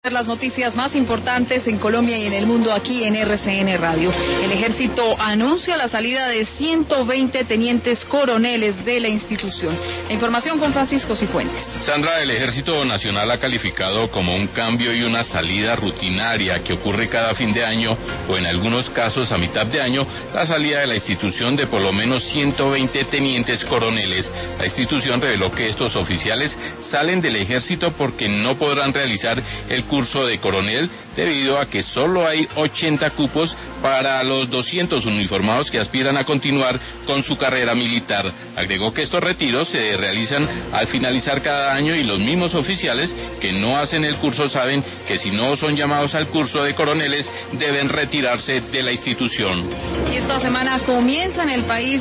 Las noticias más importantes en Colombia y en el mundo aquí en RCN Radio. El ejército anuncia la salida de 120 tenientes coroneles de la institución. La información con Francisco Cifuentes. Sandra, el Ejército Nacional ha calificado como un cambio y una salida rutinaria que ocurre cada fin de año o en algunos casos a mitad de año, la salida de la institución de por lo menos 120 tenientes coroneles. La institución reveló que estos oficiales salen del ejército porque no podrán realizar el curso de coronel debido a que solo hay 80 cupos para los 200 uniformados que aspiran a continuar con su carrera militar. Agregó que estos retiros se realizan al finalizar cada año y los mismos oficiales que no hacen el curso saben que si no son llamados al curso de coroneles deben retirarse de la institución. Y esta semana comienza en el país